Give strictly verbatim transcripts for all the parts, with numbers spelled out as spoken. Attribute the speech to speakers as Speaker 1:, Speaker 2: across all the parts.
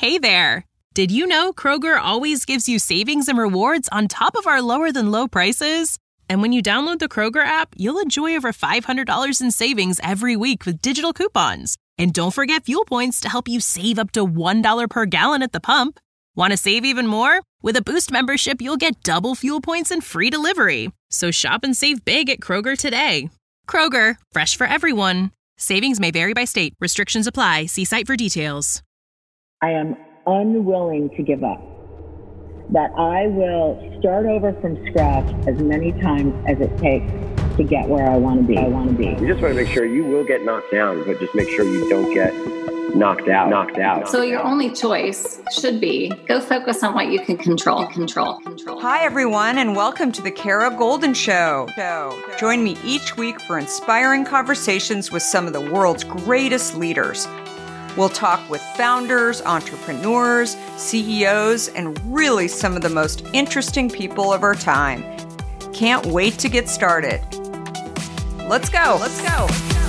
Speaker 1: Hey there! Did you know Kroger always gives you savings and rewards on top of our lower-than-low prices? And when you download the Kroger app, you'll enjoy over five hundred dollars in savings every week with digital coupons. And don't forget fuel points to help you save up to one dollar per gallon at the pump. Want to save even more? With a Boost membership, you'll get double fuel points and free delivery. So shop and save big at Kroger today. Kroger, fresh for everyone. Savings may vary by state. Restrictions apply. See site for details.
Speaker 2: I am unwilling to give up. That I will start over from scratch as many times as it takes to get where I want to be. I want to be.
Speaker 3: You just want to make sure you will get knocked down, but just make sure you don't get knocked out. Knocked out.
Speaker 4: So your only choice should be go focus on what you can control. Control. Control.
Speaker 5: Hi, everyone, and welcome to the Kara Goldin Show. Join me each week for inspiring conversations with some of the world's greatest leaders. We'll talk with founders, entrepreneurs, C E Os, and really some of the most interesting people of our time. Can't wait to get started. Let's go. Let's go.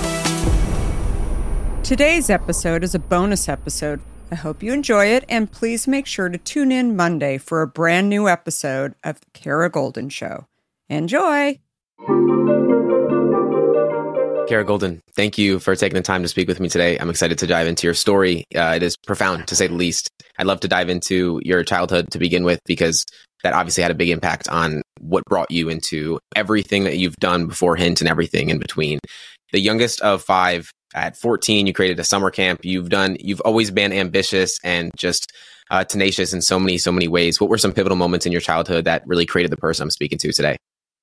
Speaker 5: Today's episode is a bonus episode. I hope you enjoy it, and please make sure to tune in Monday for a brand new episode of the Kara Goldin Show. Enjoy.
Speaker 6: Kara Goldin, thank you for taking the time to speak with me today. I'm excited to dive into your story. Uh, it is profound, to say the least. I'd love to dive into your childhood to begin with, because that obviously had a big impact on what brought you into everything that you've done before Hint and everything in between. The youngest of five, at fourteen, you created a summer camp. You've done, you've always been ambitious and just uh, tenacious in so many, so many ways. What were some pivotal moments in your childhood that really created the person I'm speaking to today?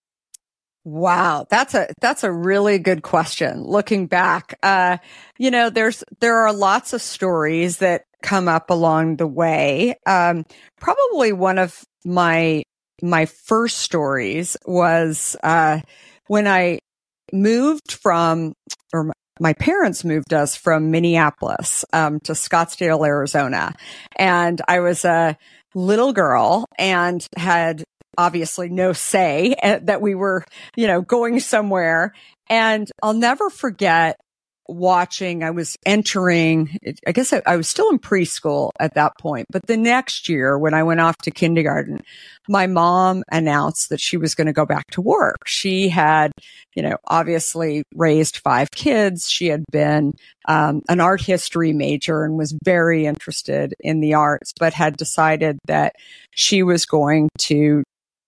Speaker 5: Wow, that's a that's a really good question. Looking back, uh, you know, there's there are lots of stories that come up along the way. Um, probably one of my my first stories was uh, when I moved from, or my, my parents moved us from Minneapolis um, to Scottsdale, Arizona, and I was a little girl and had obviously no say uh, that we were, you know, going somewhere. And I'll never forget watching, I was entering, I guess I, I was still in preschool at that point, but the next year when I went off to kindergarten, my mom announced that she was going to go back to work. She had, you know, obviously raised five kids. She had been um, an art history major and was very interested in the arts, but had decided that she was going to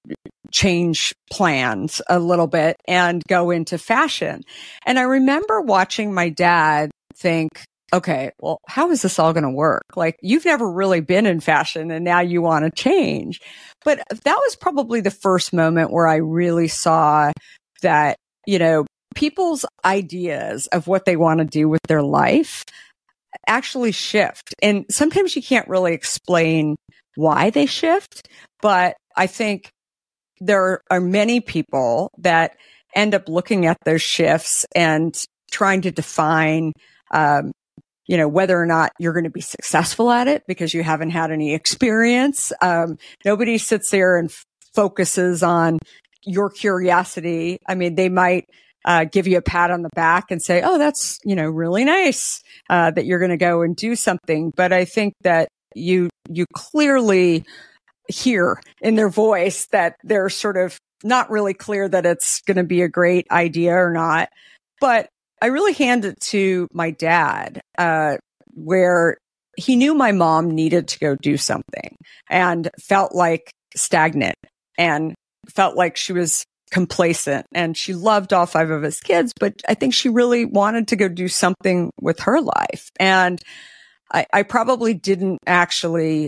Speaker 5: change plans a little bit and go into fashion. And I remember watching my dad think, okay, well, how is this all going to work? Like, you've never really been in fashion and now you want to change. But that was probably the first moment where I really saw that, you know, people's ideas of what they want to do with their life actually shift. And sometimes you can't really explain why they shift, but I think there are many people that end up looking at those shifts and trying to define, um, you know, whether or not you're going to be successful at it because you haven't had any experience. Um, nobody sits there and f- focuses on your curiosity. I mean, they might uh, give you a pat on the back and say, oh, that's, you know, really nice uh, that you're going to go and do something. But I think that you, you clearly hear in their voice that they're sort of not really clear that it's going to be a great idea or not. But I really hand it to my dad, uh, where he knew my mom needed to go do something and felt like stagnant and felt like she was complacent, and she loved all five of his kids, but I think she really wanted to go do something with her life. And I, I probably didn't actually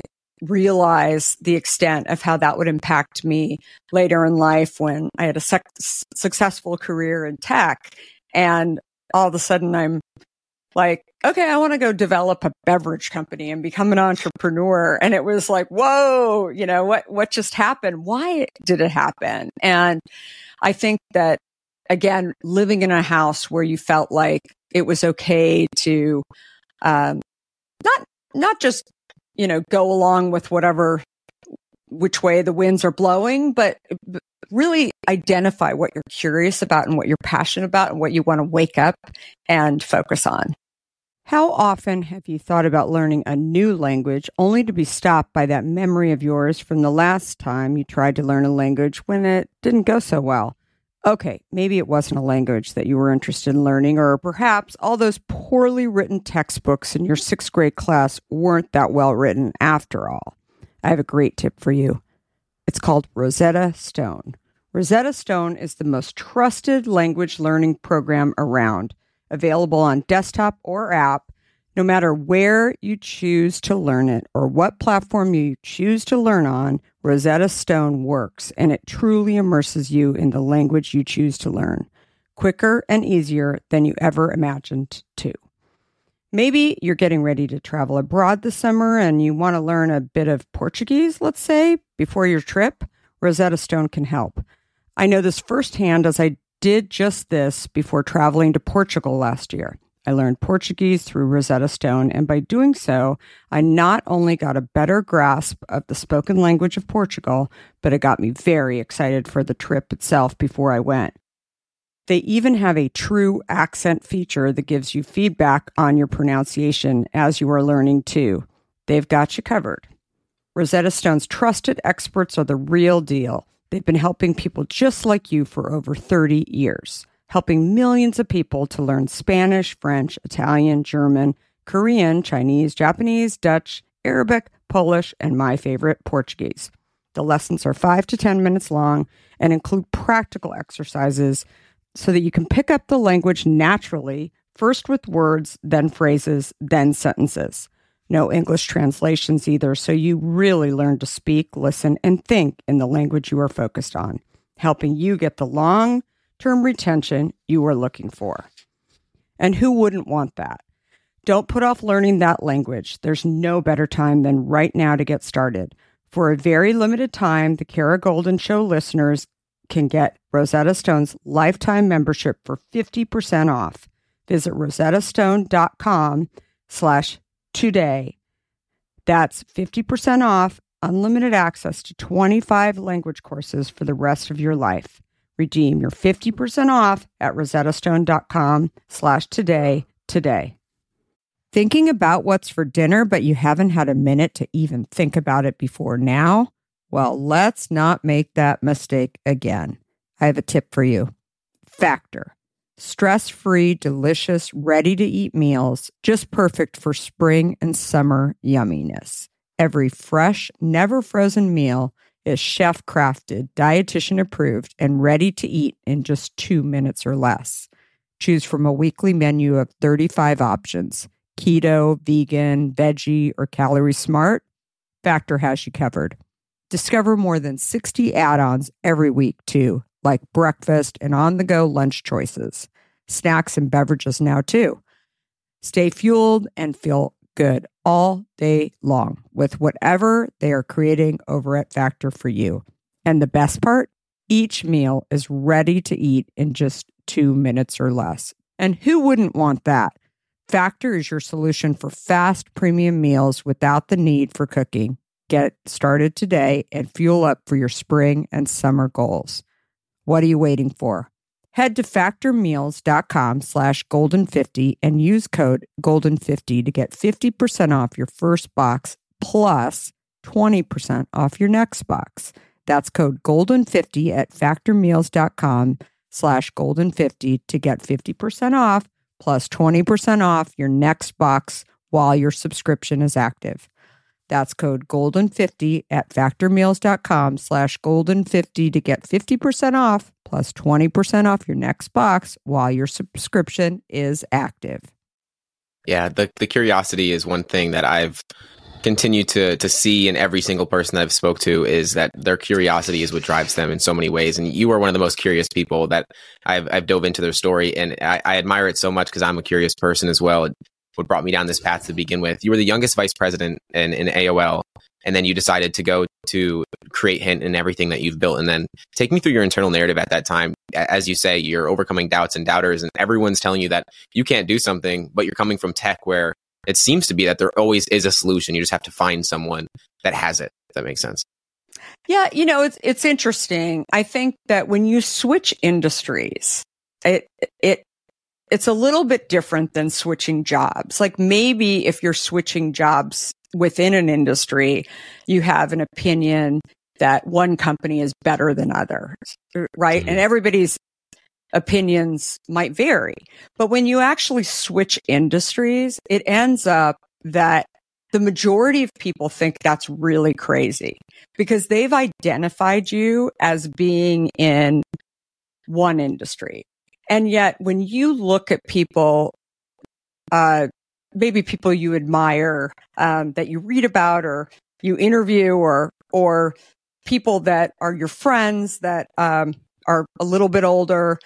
Speaker 5: realize the extent of how that would impact me later in life when I had a sec- successful career in tech. And all of a sudden I'm like, okay, I want to go develop a beverage company and become an entrepreneur. And it was like, whoa, you know, what, what just happened? Why did it happen? And I think that, again, living in a house where you felt like it was okay to, um, not, not just, you know, go along with whatever, which way the winds are blowing, but really identify what you're curious about and what you're passionate about and what you want to wake up and focus on. How often have you thought about learning a new language only to be stopped by that memory of yours from the last time you tried to learn a language when it didn't go so well? Okay, maybe it wasn't a language that you were interested in learning, or perhaps all those poorly written textbooks in your sixth grade class weren't that well written after all. I have a great tip for you. It's called Rosetta Stone. Rosetta Stone is the most trusted language learning program around, available on desktop or app, no matter where you choose to learn it or what platform you choose to learn on. Rosetta Stone works, and it truly immerses you in the language you choose to learn, quicker and easier than you ever imagined to. Maybe you're getting ready to travel abroad this summer and you want to learn a bit of Portuguese, let's say, before your trip. Rosetta Stone can help. I know this firsthand as I did just this before traveling to Portugal last year. I learned Portuguese through Rosetta Stone, and by doing so, I not only got a better grasp of the spoken language of Portugal, but it got me very excited for the trip itself before I went. They even have a true accent feature that gives you feedback on your pronunciation as you are learning too. They've got you covered. Rosetta Stone's trusted experts are the real deal. They've been helping people just like you for over thirty years, helping millions of people to learn Spanish, French, Italian, German, Korean, Chinese, Japanese, Dutch, Arabic, Polish, and my favorite, Portuguese. The lessons are five to ten minutes long and include practical exercises so that you can pick up the language naturally, first with words, then phrases, then sentences. No English translations either, so you really learn to speak, listen, and think in the language you are focused on, helping you get the long-term retention you are looking for. And who wouldn't want that? Don't put off learning that language. There's no better time than right now to get started. For a very limited time, the Kara Goldin Show listeners can get Rosetta Stone's lifetime membership for fifty percent off. Visit rosettastone.com slash today. That's fifty percent off, unlimited access to twenty-five language courses for the rest of your life. Redeem your fifty percent off at rosettastone.com slash today today. Thinking about what's for dinner, but you haven't had a minute to even think about it before now? Well, let's not make that mistake again. I have a tip for you. Factor. Stress-free, delicious, ready-to-eat meals, just perfect for spring and summer yumminess. Every fresh, never-frozen meal is chef-crafted, dietitian-approved, and ready to eat in just two minutes or less. Choose from a weekly menu of thirty-five options. Keto, vegan, veggie, or calorie smart. Factor has you covered. Discover more than sixty add-ons every week, too, like breakfast and on-the-go lunch choices, snacks and beverages now, too. Stay fueled and feel good all day long with whatever they are creating over at Factor for you. And the best part? Each meal is ready to eat in just two minutes or less. And who wouldn't want that? Factor is your solution for fast premium meals without the need for cooking. Get started today and fuel up for your spring and summer goals. What are you waiting for? Head to factormeals.com slash golden50 and use code golden fifty to get fifty percent off your first box plus twenty percent off your next box. That's code golden fifty at factormeals.com slash golden50 to get fifty percent off plus twenty percent off your next box while your subscription is active. That's code golden fifty at factormeals.com slash golden50 to get fifty percent off plus twenty percent off your next box while your subscription is active.
Speaker 6: Yeah, the, the curiosity is one thing that I've continued to to see in every single person that I've spoke to, is that their curiosity is what drives them in so many ways. And you are one of the most curious people that I've, I've dove into their story. And I, I admire it so much because I'm a curious person as well. What brought me down this path to begin with. You were the youngest vice president in, in A O L, and then you decided to go to create Hint and everything that you've built. And then take me through your internal narrative at that time. As you say, you're overcoming doubts and doubters, and everyone's telling you that you can't do something, but you're coming from tech where it seems to be that there always is a solution. You just have to find someone that has it, if that makes sense.
Speaker 5: Yeah, you know, it's it's interesting. I think that when you switch industries, it it it's a little bit different than switching jobs. Like maybe if you're switching jobs within an industry, you have an opinion that one company is better than others, right? Mm-hmm. And everybody's opinions might vary. But when you actually switch industries, it ends up that the majority of people think that's really crazy because they've identified you as being in one industry. And yet when you look at people, uh, maybe people you admire, um, that you read about or you interview or, or people that are your friends that, um, are a little bit older,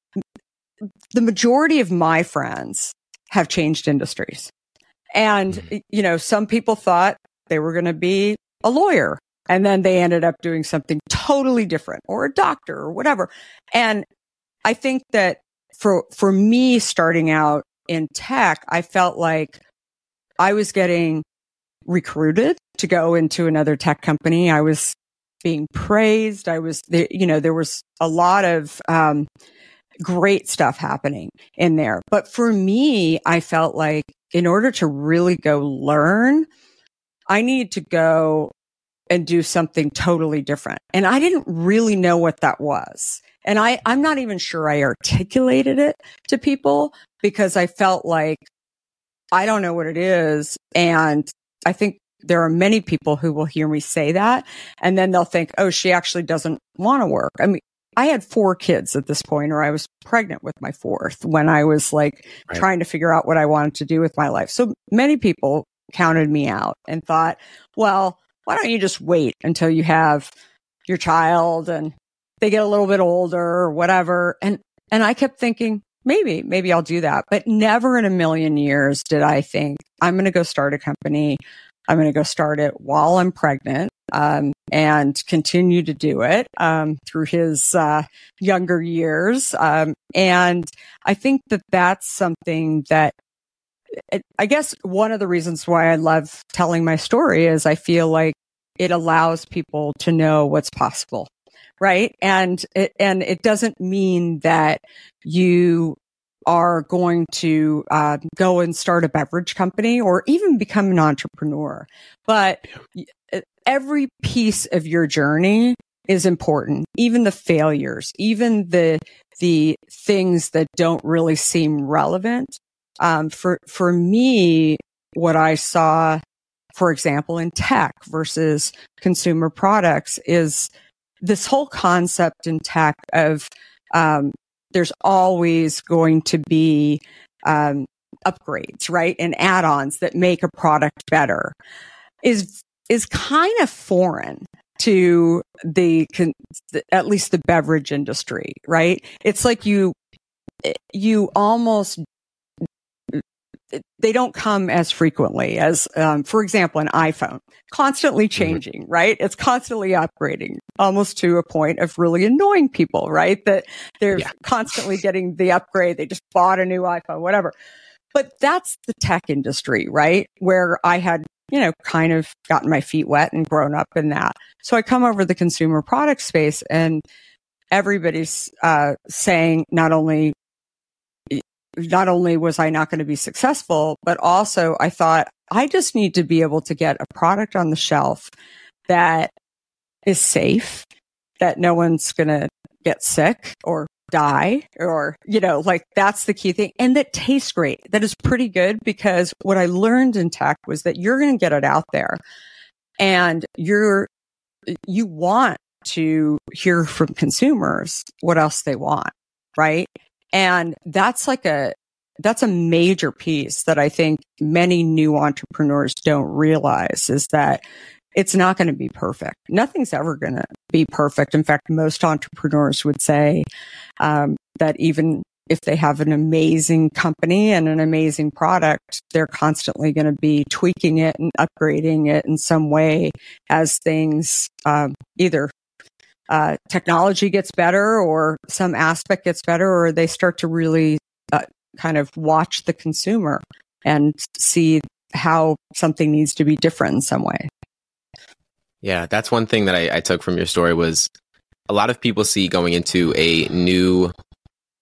Speaker 5: the majority of my friends have changed industries. And, you know, some people thought they were going to be a lawyer and then they ended up doing something totally different or a doctor or whatever. And I think that for, for me starting out in tech, I felt like I was getting recruited to go into another tech company. I was being praised. I was, you know, there was a lot of, um, great stuff happening in there. But for me, I felt like in order to really go learn, I need to go and do something totally different. And I didn't really know what that was. And I, I'm not even sure I articulated it to people because I felt like I don't know what it is. And I think there are many people who will hear me say that. And then they'll think, oh, she actually doesn't want to work. I mean, I had four kids at this point, or I was pregnant with my fourth when I was like right. trying to figure out what I wanted to do with my life. So many people counted me out and thought, well, why don't you just wait until you have your child and they get a little bit older or whatever. And, and I kept thinking, maybe, maybe I'll do that. But never in a million years did I think I'm going to go start a company. I'm going to go start it while I'm pregnant, um, and continue to do it, um, through his, uh, younger years. Um, and I think that that's something that it, I guess one of the reasons why I love telling my story is I feel like it allows people to know what's possible. Right. And it, and it doesn't mean that you are going to uh, go and start a beverage company or even become an entrepreneur. But every piece of your journey is important, even the failures, even the the things that don't really seem relevant. Um, for for me, what I saw, for example, in tech versus consumer products is this whole concept in tech of um, there's always going to be um, upgrades, right, and add-ons that make a product better is is kind of foreign to the at least the beverage industry, right? It's like you you almost they don't come as frequently as, um, for example, an iPhone, constantly changing, mm-hmm. right? It's constantly upgrading, almost to a point of really annoying people, right? That they're yeah. constantly getting the upgrade. They just bought a new iPhone, whatever. But that's the tech industry, right? Where I had, you know, kind of gotten my feet wet and grown up in that. So I come over the consumer product space and everybody's, uh, saying not only Not only was I not going to be successful, but also I thought I just need to be able to get a product on the shelf that is safe, that no one's going to get sick or die or, you know, like that's the key thing. And that tastes great. That is pretty good because what I learned in tech was that you're going to get it out there and you're, you want to hear from consumers what else they want, right? And that's like a, that's a major piece that I think many new entrepreneurs don't realize is that it's not going to be perfect. Nothing's ever going to be perfect. In fact, most entrepreneurs would say, um, that even if they have an amazing company and an amazing product, they're constantly going to be tweaking it and upgrading it in some way as things, um, either Uh, technology gets better or some aspect gets better, or they start to really uh, kind of watch the consumer and see how something needs to be different in some way.
Speaker 6: Yeah, that's one thing that I, I took from your story was a lot of people see going into a new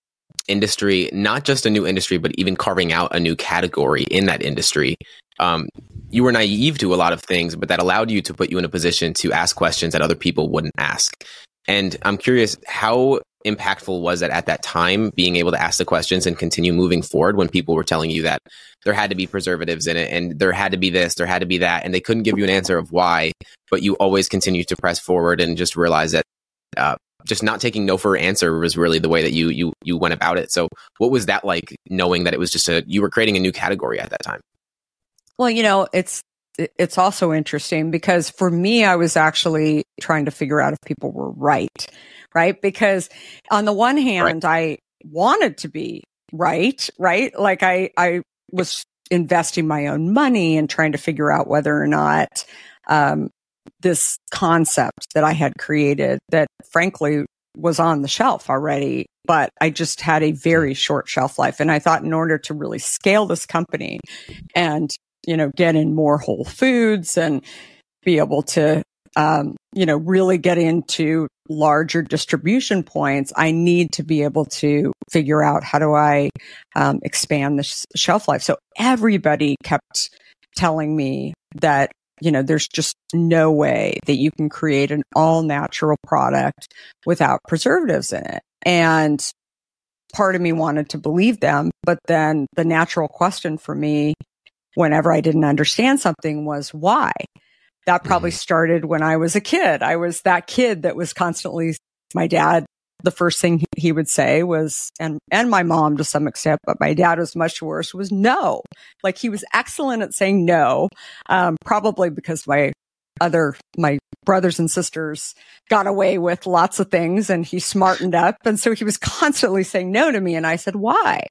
Speaker 6: industry, not just a new industry, but even carving out a new category in that industry. Um, you were naive to a lot of things, but that allowed you to put you in a position to ask questions that other people wouldn't ask. And I'm curious, how impactful was it at that time, being able to ask the questions and continue moving forward when people were telling you that there had to be preservatives in it and there had to be this, there had to be that, and they couldn't give you an answer of why, but you always continued to press forward and just realize that uh, just not taking no for an answer was really the way that you you you went about it. So what was that like, knowing that it was just a, you were creating a new category at that time?
Speaker 5: Well, you know, it's it's also interesting because for me, I was actually trying to figure out if people were right, right? Because on the one hand, right. I wanted to be right, right? Like I, I was investing my own money and trying to figure out whether or not um, this concept that I had created that frankly was on the shelf already, but I just had a very short shelf life. And I thought in order to really scale this company and you know, get in more Whole Foods and be able to, um, you know, really get into larger distribution points, I need to be able to figure out how do I um, expand the sh- shelf life. So everybody kept telling me that, you know, there's just no way that you can create an all natural product without preservatives in it. And part of me wanted to believe them, but then the natural question for me whenever I didn't understand something was why. That probably started when I was a kid. I was that kid that was constantly, my dad, the first thing he would say was, and, and my mom to some extent, but my dad was much worse, was no. Like he was excellent at saying no, um, probably because my other, my brothers and sisters got away with lots of things and he smartened up. And so he was constantly saying no to me. And I said, why?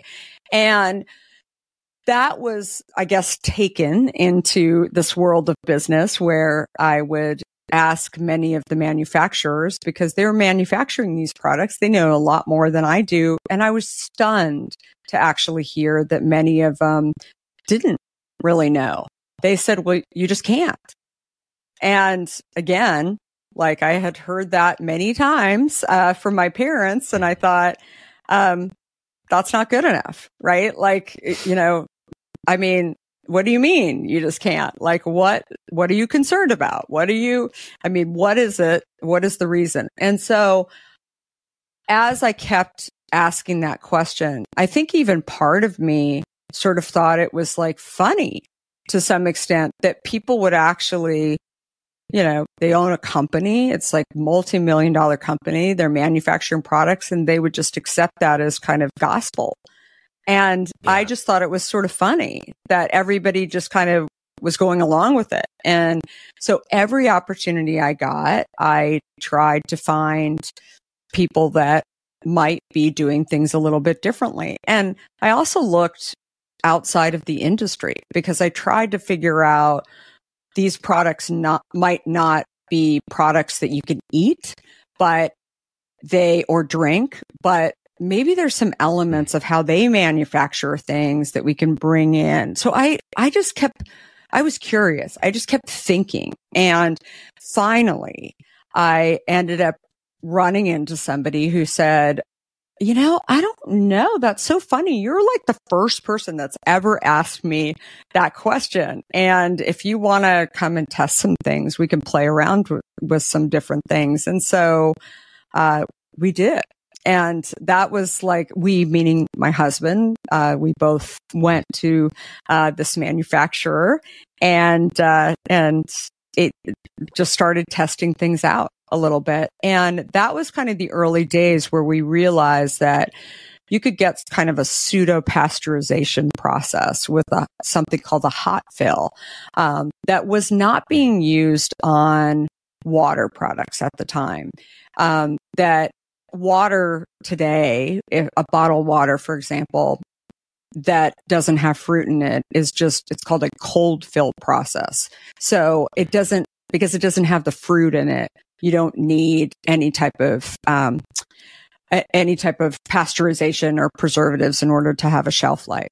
Speaker 5: And that was, I guess, taken into this world of business where I would ask many of the manufacturers because they're manufacturing these products. They know a lot more than I do. And I was stunned to actually hear that many of them didn't really know. They said, well, you just can't. And again, like I had heard that many times uh, from my parents. And I thought, um, that's not good enough, right? Like, you know, I mean, what do you mean you just can't? Like, what, what are you concerned about? What are you, I mean, what is it? What is the reason? And so as I kept asking that question, I think even part of me sort of thought it was like funny to some extent that people would actually, you know, they own a company. It's like multi-million dollar company. They're manufacturing products and they would just accept that as kind of gospel. And yeah. I just thought it was sort of funny that everybody just kind of was going along with it. And so every opportunity I got, I tried to find people that might be doing things a little bit differently. And I also looked outside of the industry because I tried to figure out these products not might not be products that you can eat, but they or drink, but maybe there's some elements of how they manufacture things that we can bring in. So I, I just kept, I was curious. I just kept thinking. And finally, I ended up running into somebody who said, you know, I don't know. That's so funny. You're like the first person that's ever asked me that question. And if you want to come and test some things, we can play around with, with some different things. And so, uh, we did. And that was like, we, meaning my husband, uh, we both went to, uh, this manufacturer and, uh, and it just started testing things out a little bit. And that was kind of the early days where we realized that you could get kind of a pseudo pasteurization process with a, something called a hot fill, um, that was not being used on water products at the time. Um, that water today, if a bottled water, for example, that doesn't have fruit in it is just, it's called a cold fill process. So it doesn't, because it doesn't have the fruit in it, you don't need any type of, um, a- any type of pasteurization or preservatives in order to have a shelf life.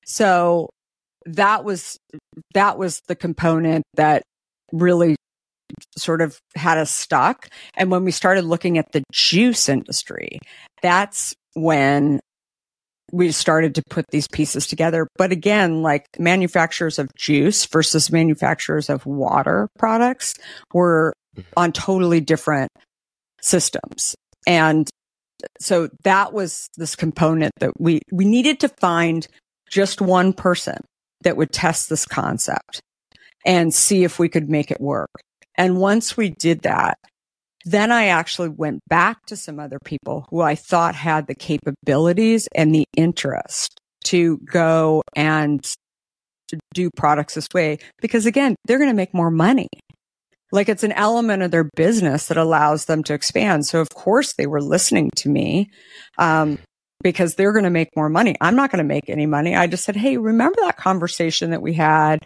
Speaker 5: So that was, that was the component that really sort of had us stuck. And when we started looking at the juice industry, that's when we started to put these pieces together. But again, like manufacturers of juice versus manufacturers of water products were on totally different systems. And so that was this component that we, we needed to find just one person that would test this concept and see if we could make it work. And once we did that, then I actually went back to some other people who I thought had the capabilities and the interest to go and to do products this way. Because again, they're going to make more money. Like it's an element of their business that allows them to expand. So of course they were listening to me, um, because they're going to make more money. I'm not going to make any money. I just said, hey, remember that conversation that we had?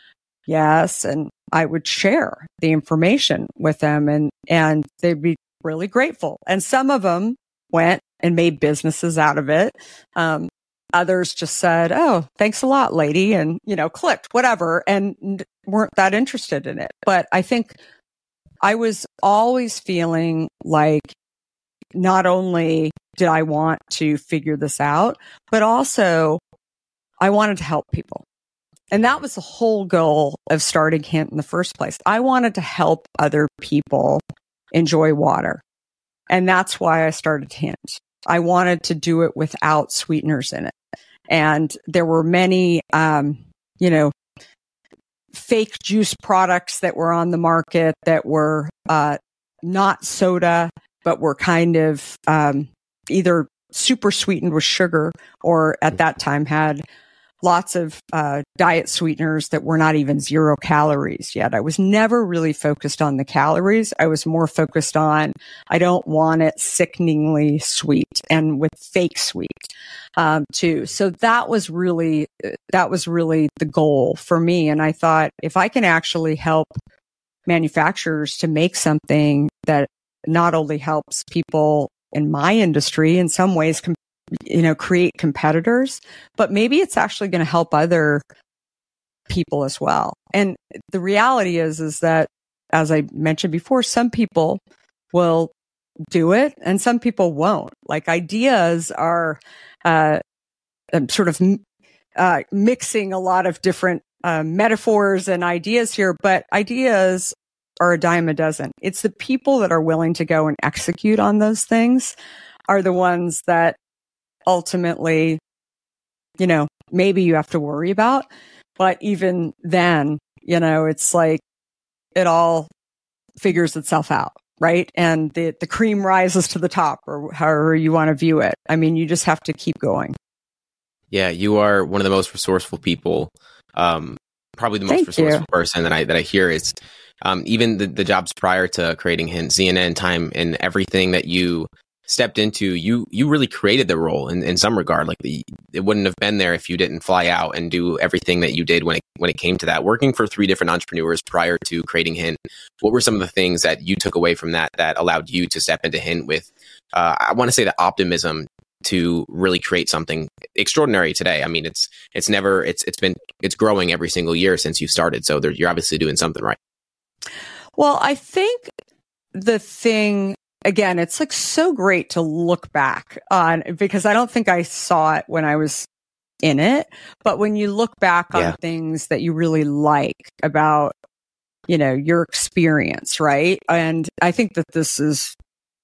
Speaker 5: Yes. And I would share the information with them and, and they'd be really grateful. And some of them went and made businesses out of it. Um, others just said, oh, thanks a lot, lady. And, you know, clicked, whatever, and weren't that interested in it. But I think I was always feeling like not only did I want to figure this out, but also I wanted to help people. And that was the whole goal of starting Hint in the first place. I wanted to help other people enjoy water. And that's why I started Hint. I wanted to do it without sweeteners in it. And there were many, um, you know, fake juice products that were on the market that were uh, not soda, but were kind of um, either super sweetened with sugar or at that time had lots of uh, diet sweeteners that were not even zero calories yet. I was never really focused on the calories. I was more focused on, I don't want it sickeningly sweet and with fake sweet um, too. So that was really, that was really the goal for me. And I thought if I can actually help manufacturers to make something that not only helps people in my industry in some ways, com- you know, create competitors, but maybe it's actually going to help other people as well. And the reality is, is that, as I mentioned before, some people will do it and some people won't. Like ideas are, uh, sort of, uh, mixing a lot of different, uh, metaphors and ideas here, but ideas are a dime a dozen. It's the people that are willing to go and execute on those things are the ones that ultimately, you know, maybe you have to worry about, but even then, you know, it's like it all figures itself out, right? And the, the cream rises to the top, or however you want to view it. I mean, you just have to keep going. Yeah,
Speaker 6: you are one of the most resourceful people. Um, probably the most
Speaker 5: Thank
Speaker 6: resourceful
Speaker 5: you.
Speaker 6: person that I that I hear is um, even the, the jobs prior to creating Hint, Z N N, Time, and everything that you stepped into, you you really created the role in, in some regard. Like the, it wouldn't have been there if you didn't fly out and do everything that you did when it when it came to that. Working for three different entrepreneurs prior to creating Hint, what were some of the things that you took away from that that allowed you to step into Hint with, uh, I want to say, the optimism to really create something extraordinary today? I mean, it's it's never it's it's been it's growing every single year since you started. So there, you're obviously doing something right.
Speaker 5: Well, I think the thing. Again, it's like so great to look back on, because I don't think I saw it when I was in it. But when you look back on
Speaker 6: Yeah.
Speaker 5: things that you really like about, you know, your experience, right? And I think that this is,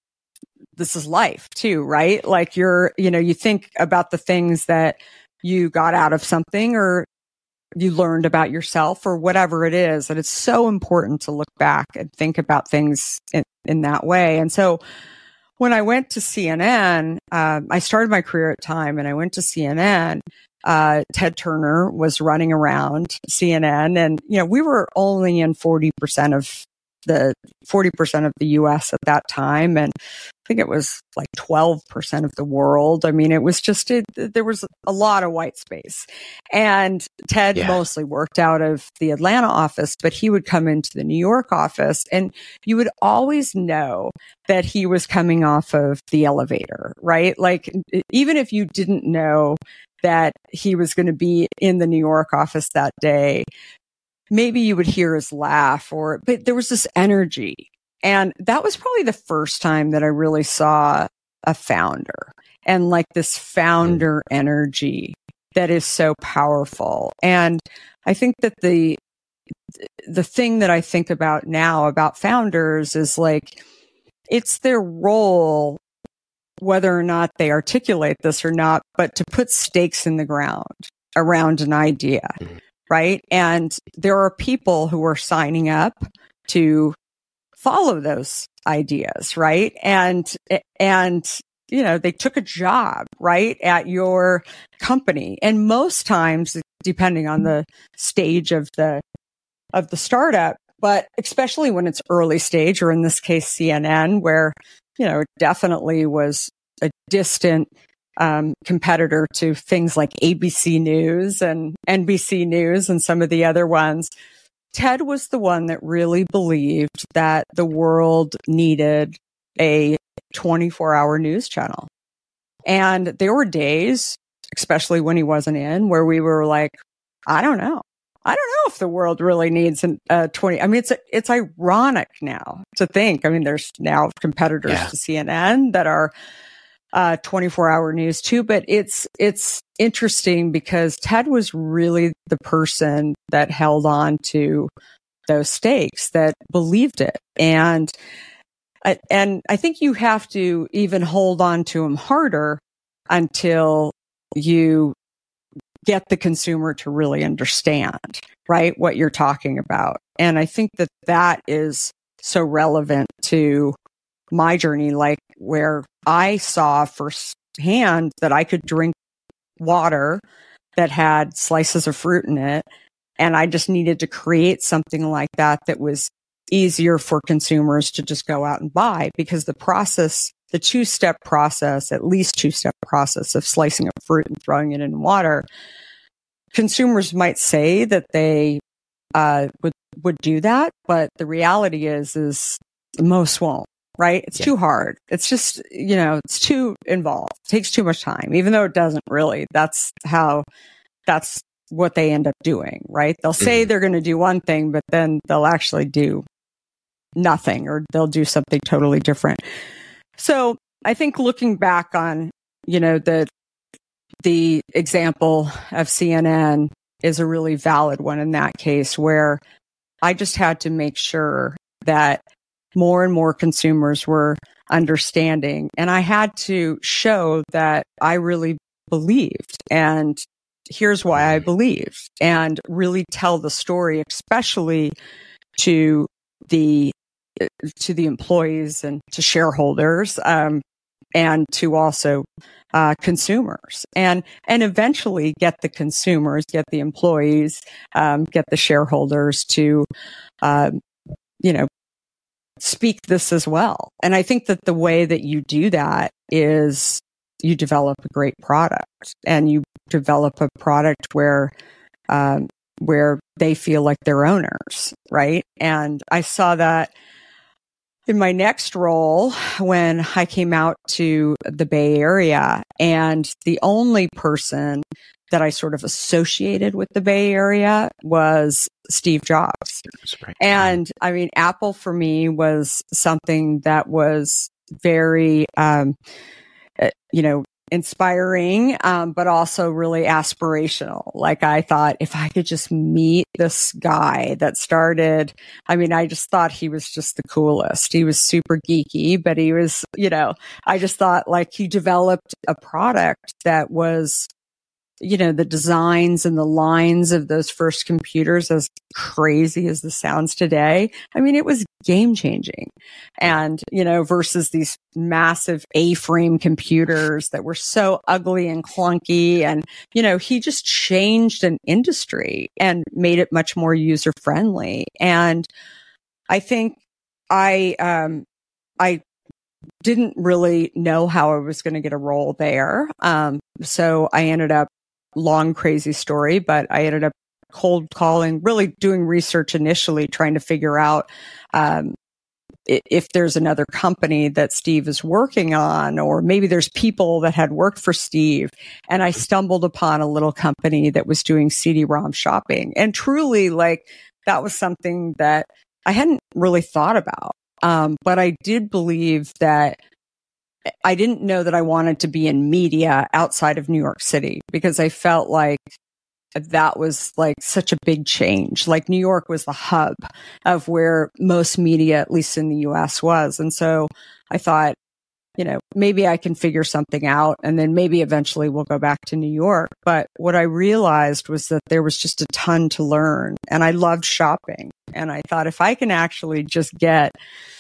Speaker 5: this is life too, right? Like you're, you know, you think about the things that you got out of something or you learned about yourself or whatever it is. And it's so important to look back and think about things in, in that way. And so when I went to C N N, um, I started my career at Time and I went to C N N. Uh, Ted Turner was running around C N N and, you know, we were only in forty percent of the forty percent of the U S at that time. And I think it was like twelve percent of the world. I mean, it was just, it, there was a lot of white space. And Ted
Speaker 6: Yeah.
Speaker 5: mostly worked out of the Atlanta office, but he would come into the New York office and you would always know that he was coming off of the elevator, right? Like, even if you didn't know that he was going to be in the New York office that day, maybe you would hear his laugh or, but there was this energy. And that was probably the first time that I really saw a founder. and like this founder energy that is so powerful. And I think that the the thing that I think about now about founders is like, it's their role, whether or not they articulate this or not, but to put stakes in the ground around an idea, right? And there are people who are signing up to follow those ideas, right? And, and, you know, they took a job, right, at your company. And most times, depending on the stage of the, of the startup, but especially when it's early stage, or in this case, C N N, where, you know, it definitely was a distant um, competitor to things like A B C News and N B C News and some of the other ones. Ted was the one that really believed that the world needed a twenty-four hour news channel. And there were days, especially when he wasn't in, where we were like, I don't know. I don't know if the world really needs an uh, twenty. I mean, it's it's ironic now to think. I mean, there's now competitors yeah. to C N N that are uh, twenty-four hour news too. But it's it's interesting because Ted was really the person that held on to those stakes, that believed it, and and I think you have to even hold on to him harder until you get the consumer to really understand, right, what you're talking about. And I think that that is so relevant to my journey, like where I saw firsthand that I could drink water that had slices of fruit in it. And I just needed to create something like that that was easier for consumers to just go out and buy, because the process, the two-step process, at least two-step process of slicing up fruit and throwing it in water, consumers might say that they uh, would would do that, but the reality is, is most won't, right? It's yeah. too hard. It's just, you know, it's too involved. It takes too much time, even though it doesn't really. That's how, that's what they end up doing, right? They'll say mm-hmm. they're going to do one thing, but then they'll actually do nothing, or they'll do something totally different. So I think looking back on, you know, the the example of C N N is a really valid one in that case, where I just had to make sure that more and more consumers were understanding. And I had to show that I really believed, and here's why I believed, and really tell the story, especially to the to the employees and to shareholders, um, and to also uh, consumers, and and eventually get the consumers, get the employees, um, get the shareholders to, uh, you know, speak this as well. And I think that the way that you do that is you develop a great product, and you develop a product where um, where they feel like they're owners, right? And I saw that in my next role when I came out to the Bay Area, and the only person that I sort of associated with the Bay Area was Steve Jobs. Right. And I mean, Apple for me was something that was very, um, you know, inspiring, um, but also really aspirational. Like, I thought, if I could just meet this guy that started, I mean, I just thought he was just the coolest. He was super geeky, but he was, you know, I just thought like he developed a product that was, you know, the designs and the lines of those first computers, as crazy as this sounds today, I mean, it was game changing. And, you know, versus these massive A-frame computers that were so ugly and clunky. And, you know, he just changed an industry and made it much more user friendly. And I think I, um, I, didn't really know how I was going to get a role there. Um, so I ended up, long, crazy story, but I ended up cold calling, really doing research initially, trying to figure out um, if there's another company that Steve is working on, or maybe there's people that had worked for Steve. And I stumbled upon a little company that was doing C D ROM shopping. And truly, like, that was something that I hadn't really thought about. Um, but I did believe that I didn't know that I wanted to be in media outside of New York City because I felt like that was like such a big change. Like New York was the hub of where most media, at least in the U S, was. And so I thought, you know, maybe I can figure something out and then maybe eventually we'll go back to New York. But what I realized was that there was just a ton to learn and I loved shopping. And I thought if I can actually just get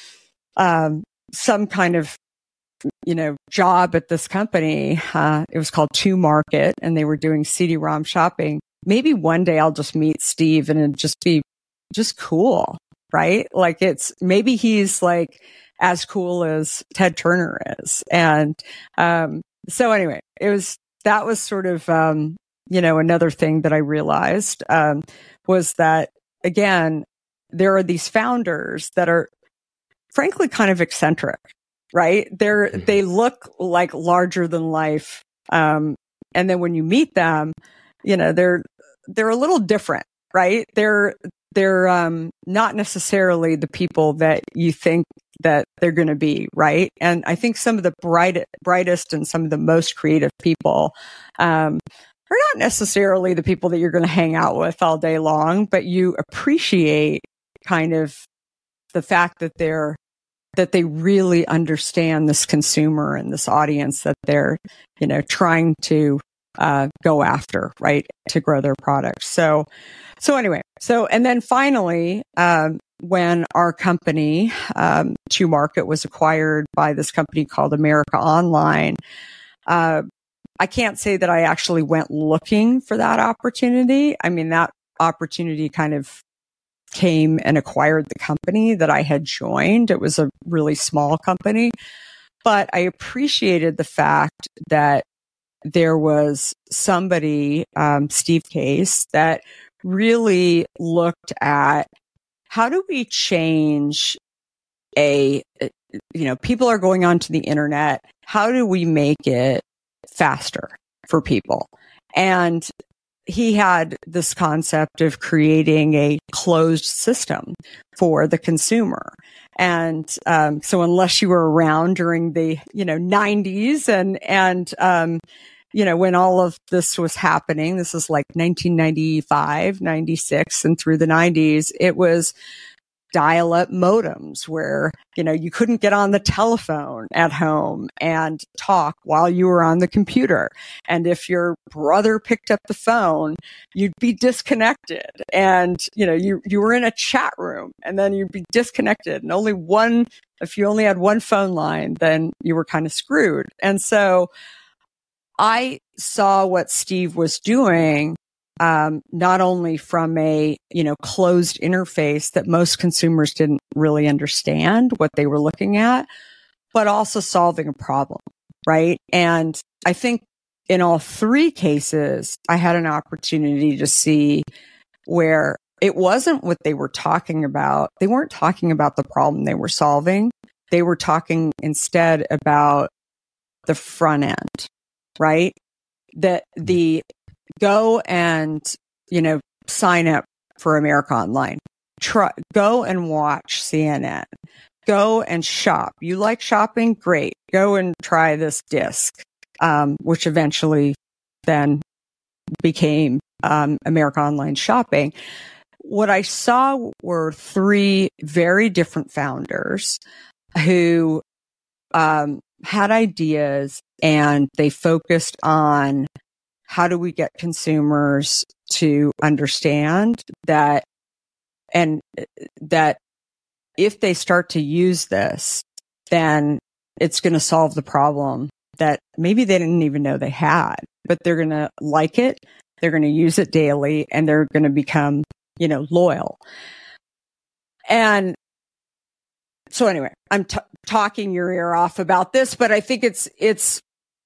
Speaker 5: um, some kind of, you know, job at this company, uh, it was called two Market and they were doing C D ROM shopping. Maybe one day I'll just meet Steve and it'd just be just cool, right? Like it's maybe he's like, as cool as Ted Turner is. And, um, so anyway, it was, that was sort of, um, you know, another thing that I realized, um, was that again, there are these founders that are frankly kind of eccentric, right? They're, mm-hmm. they look like larger than life. Um, and then when you meet them, you know, they're, they're a little different, right? They're, they're, um, not necessarily the people that you think that they're going to be, right? And I think some of the bright, brightest and some of the most creative people um, are not necessarily the people that you're going to hang out with all day long, but you appreciate kind of the fact that they're that they really understand this consumer and this audience that they're, you know, trying to uh, go after, right, to grow their products. So, so anyway, so and then finally. Um, when our company, um, two Market, was acquired by this company called America Online, uh, I can't say that I actually went looking for that opportunity. I mean, that opportunity kind of came and acquired the company that I had joined. It was a really small company, but I appreciated the fact that there was somebody, um, Steve Case, that really looked at how do we change a, you know, people are going onto the internet. How do we make it faster for people? And he had this concept of creating a closed system for the consumer. And, um, so unless you were around during the, you know, nineties and, and, um, you know, when all of this was happening, this is like nineteen ninety-five, ninety-six and through the nineties, it was dial-up modems where, you know, you couldn't get on the telephone at home and talk while you were on the computer. And if your brother picked up the phone, you'd be disconnected. And, you know, you, you were in a chat room and then you'd be disconnected and only one, if you only had one phone line, then you were kind of screwed. And so I saw what Steve was doing, um, not only from a, you know, closed interface that most consumers didn't really understand what they were looking at, but also solving a problem, right? And I think in all three cases, I had an opportunity to see where it wasn't what they were talking about. They weren't talking about the problem they were solving. They were talking instead about the front end. Right? That the go and, you know, sign up for America Online. Try, go and watch C N N. Go and shop. You like shopping? Great. Go and try this disc, um, which eventually then became um, America Online Shopping. What I saw were three very different founders who um, had ideas and they focused on how do we get consumers to understand that and that if they start to use this, then it's going to solve the problem that maybe they didn't even know they had, but they're going to like it. They're going to use it daily and they're going to become, you know, loyal. And so anyway, I'm t- talking your ear off about this, but I think it's, it's,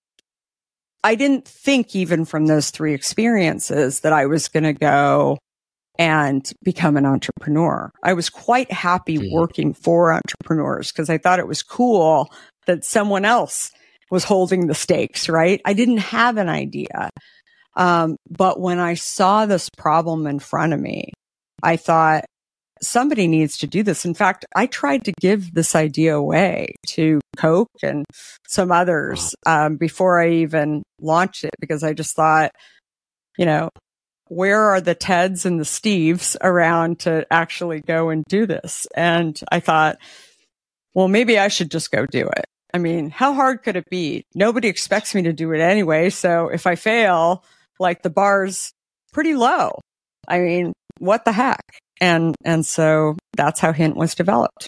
Speaker 5: I didn't think even from those three experiences that I was going to go and become an entrepreneur. I was quite happy mm. working for entrepreneurs because I thought it was cool that someone else was holding the stakes, right? I didn't have an idea. Um, but when I saw this problem in front of me, I thought, somebody needs to do this. In fact, I tried to give this idea away to Coke and some others um, before I even launched it, because I just thought, you know, where are the Teds and the Steves around to actually go and do this? And I thought, well, maybe I should just go do it. I mean, how hard could it be? Nobody expects me to do it anyway. So if I fail, like, the bar's pretty low. I mean, what the heck? And, and so that's how Hint was developed.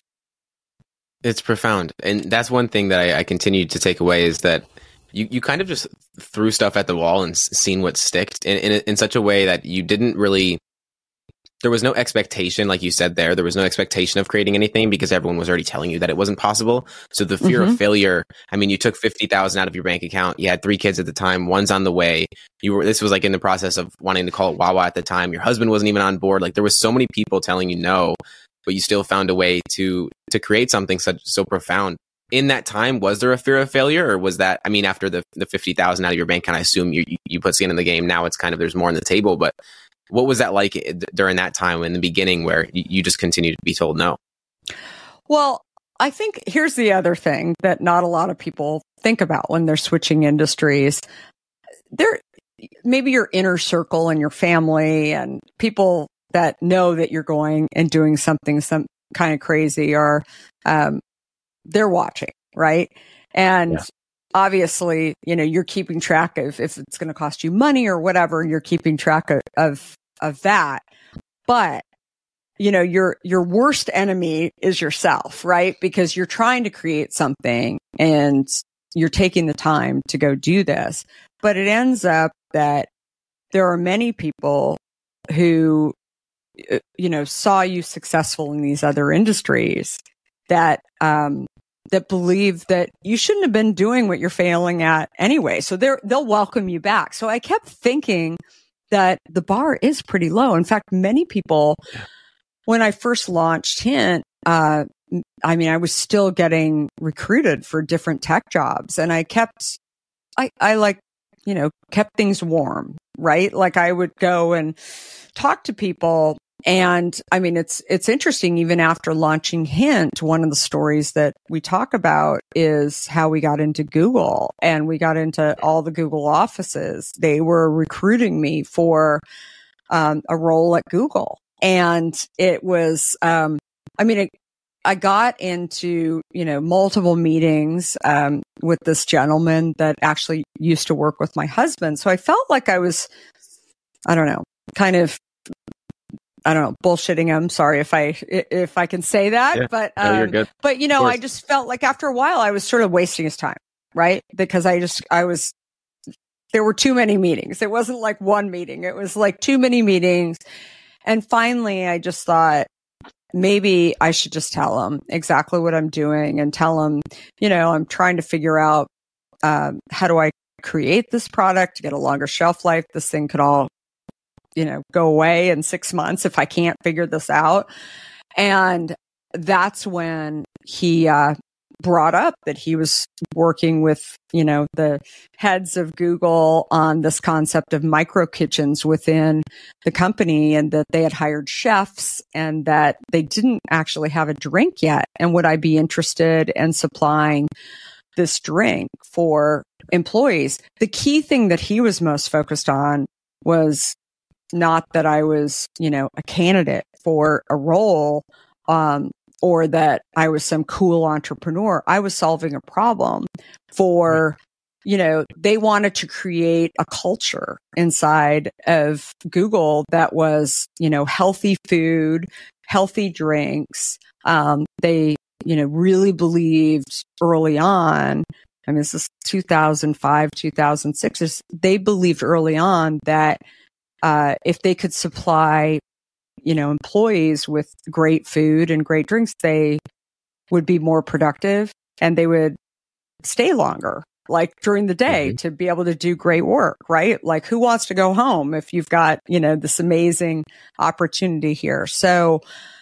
Speaker 6: It's profound. And that's one thing that I, I continue to take away, is that you, you kind of just threw stuff at the wall and s- seen what sticked in, in, in such a way that you didn't really, there was no expectation, like you said there, there was no expectation of creating anything because everyone was already telling you that it wasn't possible. So the fear mm-hmm. of failure, I mean, you took fifty thousand out of your bank account. You had three kids at the time. One's on the way. You were, this was like in the process of wanting to call it Wawa at the time. Your husband wasn't even on board. Like, there was so many people telling you no, but you still found a way to, to create something such, so profound. In that time, was there a fear of failure, or was that, I mean, after the, the fifty thousand out of your bank account, I assume you, you put skin in the game. Now it's kind of, there's more on the table, but what was that like during that time in the beginning where you just continued to be told no?
Speaker 5: Well, I think here's the other thing that not a lot of people think about when they're switching industries. There, maybe your inner circle and your family and people that know that you're going and doing something some kind of crazy are, um, they're watching, right? And yeah. Obviously, you know, you're keeping track of if it's going to cost you money or whatever, you're keeping track of, of, of that. But, you know, your, your worst enemy is yourself, right? Because you're trying to create something and you're taking the time to go do this. But it ends up that there are many people who, you know, saw you successful in these other industries that, um, that believe that you shouldn't have been doing what you're failing at anyway. So they're, they'll welcome you back. So I kept thinking that the bar is pretty low. In fact, many people, when I first launched Hint, uh, I mean, I was still getting recruited for different tech jobs, and I kept, I, I like, you know, kept things warm, right? Like, I would go and talk to people. And I mean, it's, it's interesting, even after launching Hint, one of the stories that we talk about is how we got into Google, and we got into all the Google offices. They were recruiting me for, um, a role at Google. And it was, um, I mean, it, I got into, you know, multiple meetings, um, with this gentleman that actually used to work with my husband. So I felt like I was, I don't know, kind of, I don't know, bullshitting him. Sorry if I, if I can say that, yeah. but, um, no, you're good. But, you know, I just felt like after a while I was sort of wasting his time, right? Because I just, I was, there were too many meetings. It wasn't like one meeting. It was like too many meetings. And finally I just thought, maybe I should just tell him exactly what I'm doing and tell him, you know, I'm trying to figure out, um, how do I create this product to get a longer shelf life? This thing could all, you know, go away in six months if I can't figure this out. And that's when he, uh, brought up that he was working with, you know, the heads of Google on this concept of micro kitchens within the company, and that they had hired chefs and that they didn't actually have a drink yet. And would I be interested in supplying this drink for employees? The key thing that he was most focused on was not that I was, you know, a candidate for a role, um, or that I was some cool entrepreneur. I was solving a problem for, you know, they wanted to create a culture inside of Google that was, you know, healthy food, healthy drinks. Um, they, you know, really believed early on, I mean, this is two thousand five, two thousand six, they believed early on that uh, if they could supply, you know, employees with great food and great drinks, they would be more productive and they would stay longer, like during the day, mm-hmm. to be able to do great work, right? Like, who wants to go home if you've got, you know, this amazing opportunity here? So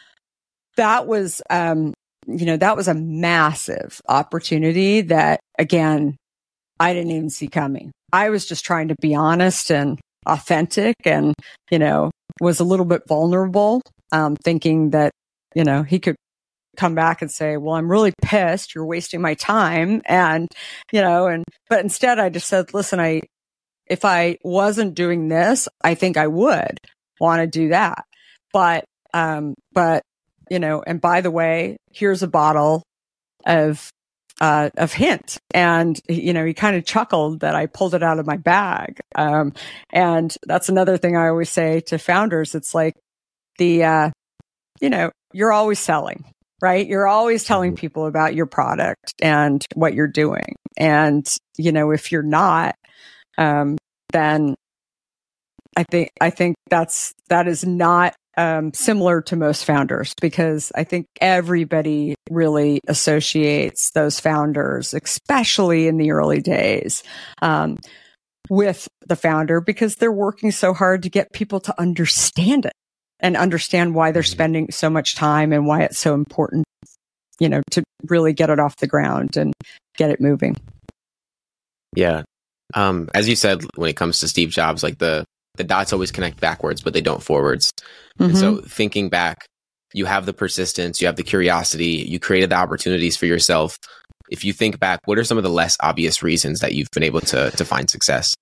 Speaker 5: that was, um, you know, that was a massive opportunity that, again, I didn't even see coming. I was just trying to be honest and authentic and, you know, was a little bit vulnerable, um, thinking that you know, he could come back and say, well, I'm really pissed. You're wasting my time. And, you know, and, but instead I just said, listen, I, if I wasn't doing this, I think I would want to do that. But, um, but, you know, and by the way, here's a bottle of, uh, of Hint. And, you know, he kind of chuckled that I pulled it out of my bag. Um, and that's another thing I always say to founders. It's like the, uh, you know, you're always selling. Right? You're always telling people about your product and what you're doing. And, you know, if you're not, um, then I think, I think that's, that is not, um, similar to most founders, because I think everybody really associates those founders, especially in the early days, um, with the founder, because they're working so hard to get people to understand it. And understand why they're spending so much time and why it's so important, you know, to really get it off the ground and get it moving.
Speaker 6: Yeah. Um, as you said, when it comes to Steve Jobs, like the, the dots always connect backwards, but they don't forwards. Mm-hmm. And so thinking back, you have the persistence, you have the curiosity, you created the opportunities for yourself. If you think back, what are some of the less obvious reasons that you've been able to, to find success?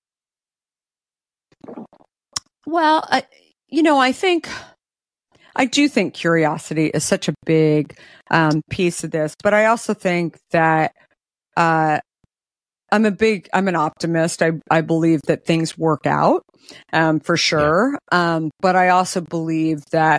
Speaker 5: Well, I, You know, I think, I do think curiosity is such a big um, piece of this, but I also think that uh, I'm a big, I'm an optimist. I, I believe that things work out um, for sure. Yeah. Um, but I also believe that,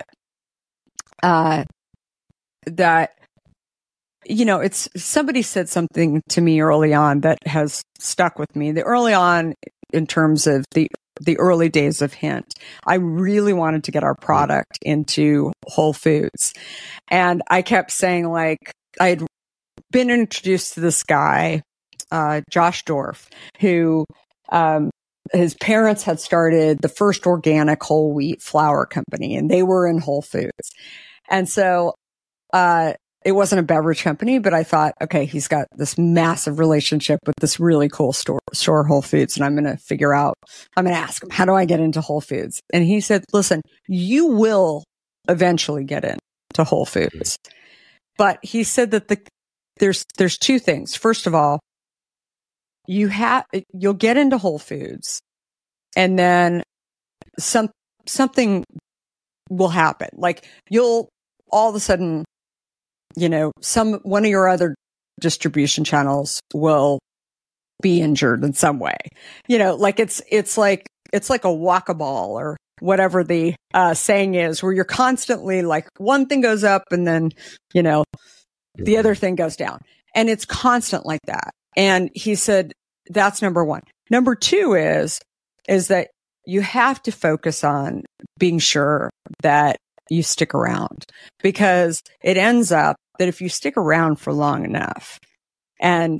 Speaker 5: uh, that, you know, it's, somebody said something to me early on that has stuck with me. The early on in terms of the the early days of Hint, I really wanted to get our product into Whole Foods. And I kept saying, like, I had been introduced to this guy, uh, Josh Dorf, who, um, his parents had started the first organic whole wheat flour company, and they were in Whole Foods. And so, uh, it wasn't a beverage company, but I thought, okay, he's got this massive relationship with this really cool store, store Whole Foods. And I'm going to figure out, I'm going to ask him, how do I get into Whole Foods? And he said, listen, you will eventually get into Whole Foods. But he said that the, there's, there's two things. First of all, you have, you'll get into Whole Foods, and then some, something will happen. Like you'll all of a sudden, you know, some, one of your other distribution channels will be injured in some way. You know, like it's, it's like, it's like a whack-a-ball or whatever the uh, saying is, where you're constantly like one thing goes up and then, you know, the other thing goes down, and it's constant like that. And he said, that's number one. Number two is, is that you have to focus on being sure that you stick around, because it ends up that if you stick around for long enough and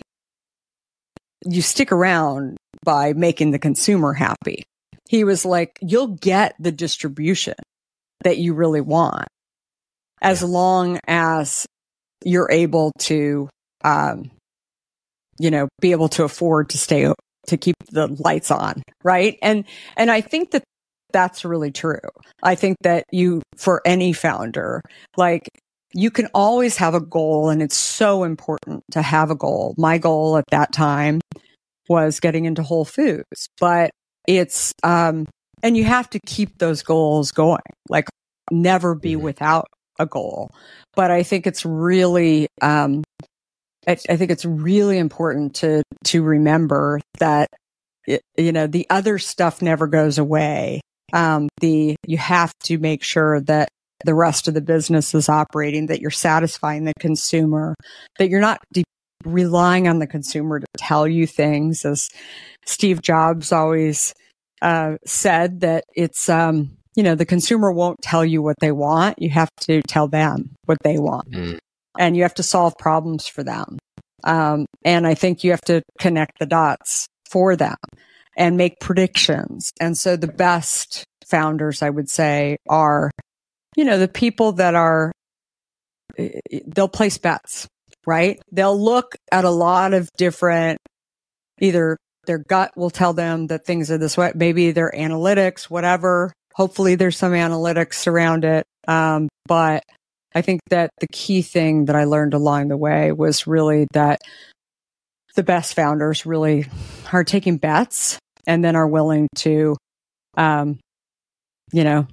Speaker 5: you stick around by making the consumer happy, he was like, you'll get the distribution that you really want as long as you're able to, um, you know, be able to afford to stay, to keep the lights on. Right. And, and I think that that's really true. I think that you, for any founder, like, you can always have a goal, and it's so important to have a goal. My goal at that time was getting into Whole Foods, but it's, um, and you have to keep those goals going, like never be without a goal. But I think it's really, um, I, I think it's really important to, to remember that, it, you know, the other stuff never goes away. Um, the, you have to make sure that the rest of the business is operating, that you're satisfying the consumer, that you're not de- relying on the consumer to tell you things. As Steve Jobs always uh, said, that it's, um, you know, the consumer won't tell you what they want. You have to tell them what they want. Mm. And you have to solve problems for them. Um, and I think you have to connect the dots for them and make predictions. And so the best founders, I would say, are, you know, the people that are, they'll place bets, right? They'll look at a lot of different, either their gut will tell them that things are this way, maybe their analytics, whatever. Hopefully there's some analytics around it. Um, but, I think that the key thing that I learned along the way was really that the best founders really are taking bets and then are willing to, um, you know,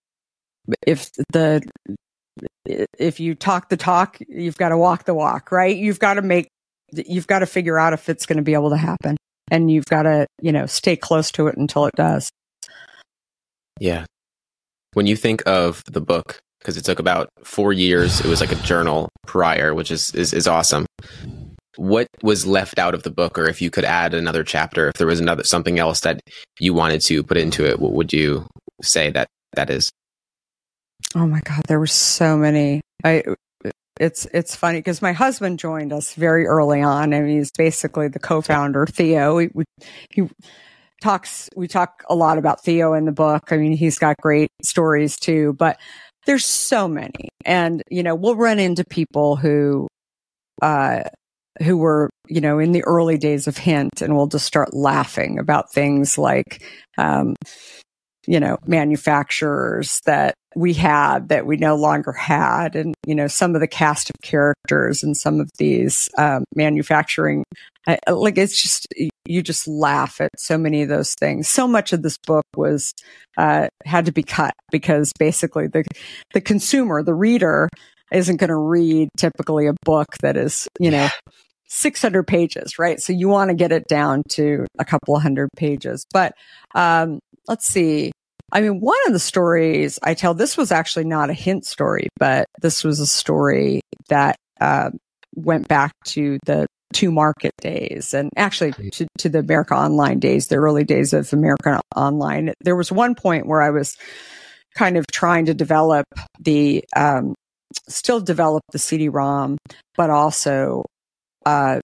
Speaker 5: if the, if you talk the talk, you've got to walk the walk, right? You've got to make, you've got to figure out if it's going to be able to happen, and you've got to, you know, stay close to it until it does.
Speaker 6: Yeah. When you think of the book, because it took about four years, it was like a journal prior, which is, is, is awesome. What was left out of the book, or if you could add another chapter, if there was another something else that you wanted to put into it, what would you say that that is?
Speaker 5: Oh my God, there were so many. I it's it's funny because my husband joined us very early on. I mean, he's basically the co-founder, Theo. He, he talks. We talk a lot about Theo in the book. I mean, he's got great stories too, but there's so many, and you know, we'll run into people who. Uh, who were, you know, in the early days of Hint, and we'll just start laughing about things like, um, you know, manufacturers that we had that we no longer had. And, you know, some of the cast of characters and some of these um, manufacturing, uh, like it's just, you just laugh at so many of those things. So much of this book was, uh, had to be cut because basically the, the consumer, the reader, isn't going to read typically a book that is, you know, six hundred pages, right? So you want to get it down to a couple of hundred pages. But um, let's see. I mean, one of the stories I tell, this was actually not a Hint story, but this was a story that uh, went back to the two market days, and actually to, to the America Online days, the early days of America Online. There was one point where I was kind of trying to develop the, um, still develop the C D ROM, but also uh,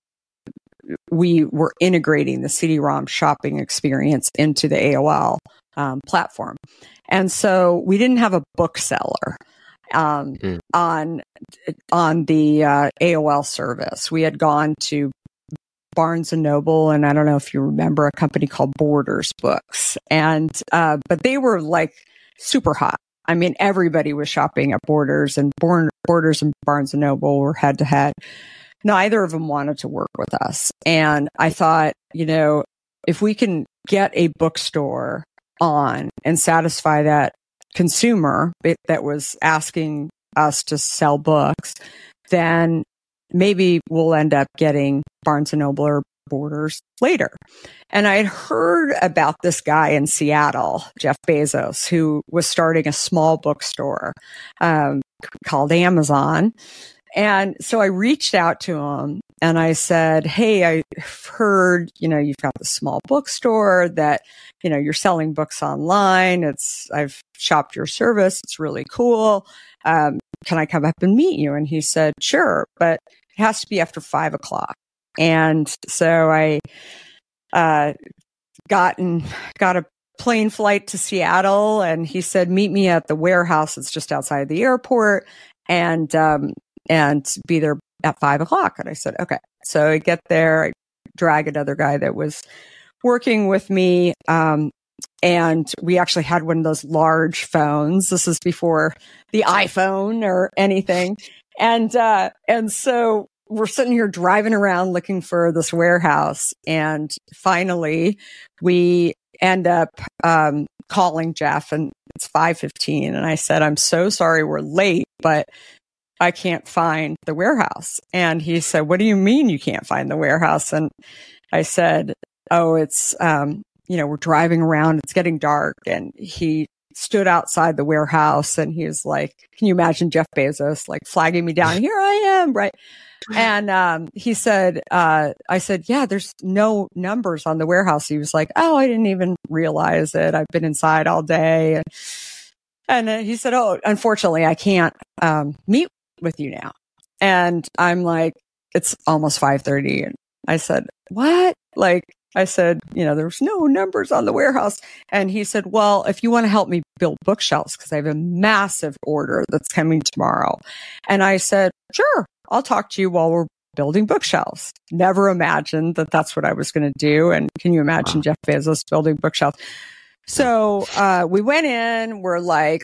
Speaker 5: we were integrating the C D ROM shopping experience into the A O L um, platform. And so we didn't have a bookseller um, mm. on on the uh, A O L service. We had gone to Barnes and Noble, and I don't know if you remember a company called Borders Books, and uh, but they were like super hot. I mean, everybody was shopping at Borders, and Borders and Barnes and Noble were head to head. Neither of them wanted to work with us. And I thought, you know, if we can get a bookstore on and satisfy that consumer that was asking us to sell books, then maybe we'll end up getting Barnes and Noble or Borders later. And I had heard about this guy in Seattle, Jeff Bezos, who was starting a small bookstore um, called Amazon. And so I reached out to him and I said, hey, I've heard, you know, you've got the small bookstore that, you know, you're selling books online. It's, I've shopped your service. It's really cool. Um, can I come up and meet you? And he said, sure, but it has to be after five o'clock. And so I, uh, gotten, got a plane flight to Seattle, and he said, meet me at the warehouse. It's just outside the airport, and, um, and be there at five o'clock. And I said, okay. So I get there, I drag another guy that was working with me. Um, and we actually had one of those large phones. This is before the iPhone or anything. And, uh, and so we're sitting here driving around looking for this warehouse. And finally we end up, um, calling Jeff, and it's five fifteen. And I said, I'm so sorry we're late, but I can't find the warehouse. And he said, what do you mean you can't find the warehouse? And I said, oh, it's, um, you know, we're driving around, it's getting dark. And he stood outside the warehouse and he was like, can you imagine Jeff Bezos like flagging me down? Here I am. Right. And, um, he said, uh, I said, yeah, there's no numbers on the warehouse. He was like, oh, I didn't even realize it. I've been inside all day. And, and uh, he said, oh, unfortunately I can't, um, meet with you now. And I'm like, it's almost five thirty. And I said, what? Like, I said, you know, there's no numbers on the warehouse. And he said, well, if you want to help me build bookshelves, because I have a massive order that's coming tomorrow. And I said, sure, I'll talk to you while we're building bookshelves. Never imagined that that's what I was going to do. And can you imagine wow. Jeff Bezos building bookshelves? So uh, we went in, we're like,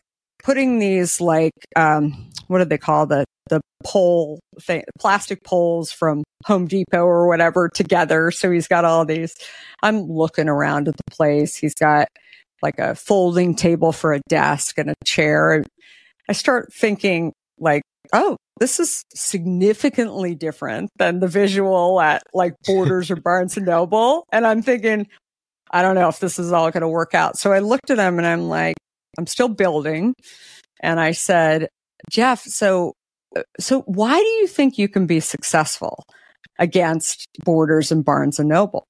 Speaker 5: putting these like, um, what do they call the, the pole thing, plastic poles from Home Depot or whatever together. So he's got all these, I'm looking around at the place. He's got like a folding table for a desk and a chair. I start thinking like, oh, this is significantly different than the visual at like Borders or Barnes and Noble. And I'm thinking, I don't know if this is all going to work out. So I looked at him and I'm like, I'm still building. And I said, Jeff, so, so why do you think you can be successful against Borders and Barnes and Noble?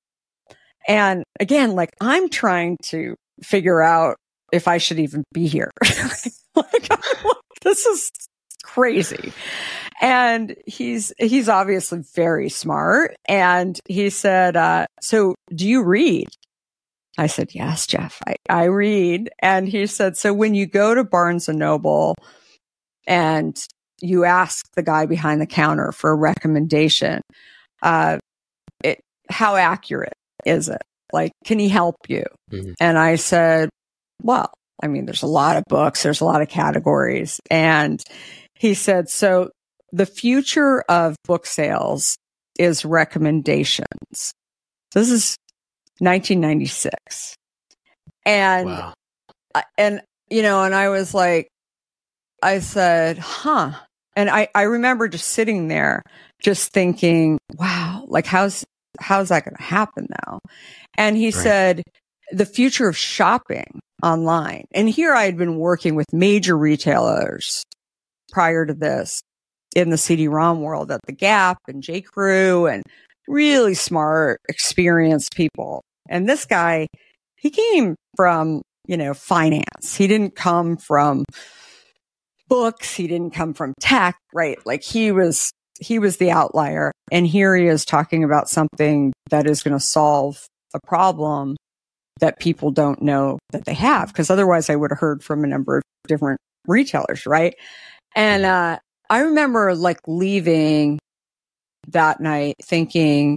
Speaker 5: And again, like I'm trying to figure out if I should even be here. Like, this is crazy. And he's, he's obviously very smart. And he said, uh, so do you read? I said, yes, Jeff, I, I read. And he said, so when you go to Barnes and Noble and you ask the guy behind the counter for a recommendation, uh, it, how accurate is it? Like, can he help you? Mm-hmm. And I said, well, I mean, there's a lot of books, there's a lot of categories. And he said, so the future of book sales is recommendations. This is nineteen ninety-six. And, wow. and, you know, and I was like, I said, huh. And I, I remember just sitting there, just thinking, wow, like how's, how's that going to happen now? And he right. said, the future of shopping online. And here I had been working with major retailers prior to this in the C D ROM world at The Gap and J. Crew and really smart, experienced people. And this guy, he came from, you know, finance. He didn't come from books. He didn't come from tech, right? Like he was, he was the outlier. And here he is talking about something that is going to solve a problem that people don't know that they have. Because otherwise I would have heard from a number of different retailers, right? And uh, I remember like leaving that night thinking,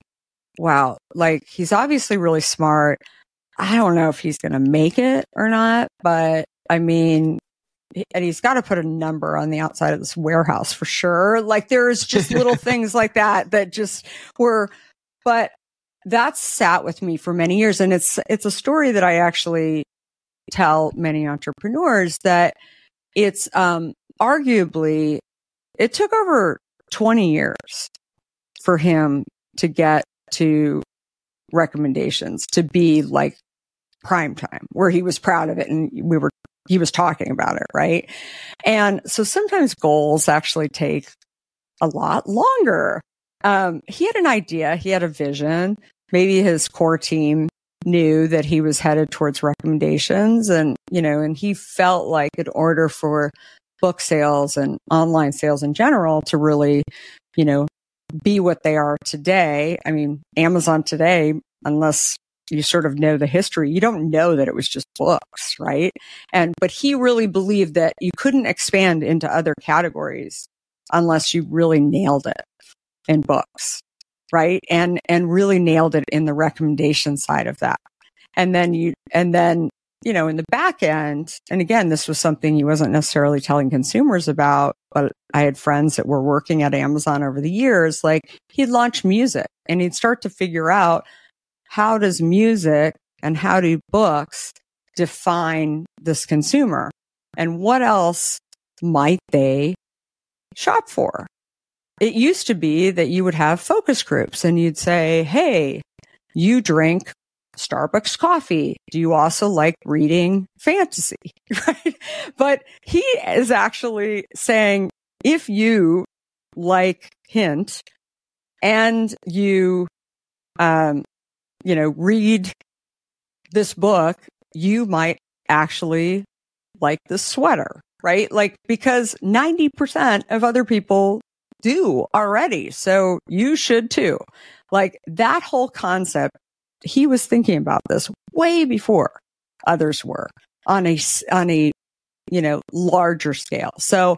Speaker 5: wow, like he's obviously really smart. I don't know if he's going to make it or not, but I mean, and he's got to put a number on the outside of this warehouse for sure. Like there's just little things like that that just were, but that sat with me for many years. And it's, it's a story that I actually tell many entrepreneurs that it's, um, arguably it took over twenty years for him to get to recommendations, to be like prime time, where he was proud of it and we were, he was talking about it, right? And so sometimes goals actually take a lot longer. Um, he had an idea, he had a vision. Maybe his core team knew that he was headed towards recommendations, and, you know, and he felt like in order for book sales and online sales in general to really, you know, be what they are today. I mean, Amazon today, unless you sort of know the history, you don't know that it was just books, right? And, but he really believed that you couldn't expand into other categories unless you really nailed it in books, right? And, and really nailed it in the recommendation side of that. And then you, and then, you know, in the back end, and again, this was something he wasn't necessarily telling consumers about, but I had friends that were working at Amazon over the years, like he'd launch music and he'd start to figure out, how does music and how do books define this consumer? And what else might they shop for? It used to be that you would have focus groups and you'd say, hey, you drink Starbucks coffee. Do you also like reading fantasy? Right? But he is actually saying, if you like Hint and you, um, you know, read this book, you might actually like this sweater, right? Like, because ninety percent of other people do already. So you should too. Like that whole concept, he was thinking about this way before others were on a, on a, you know, larger scale. So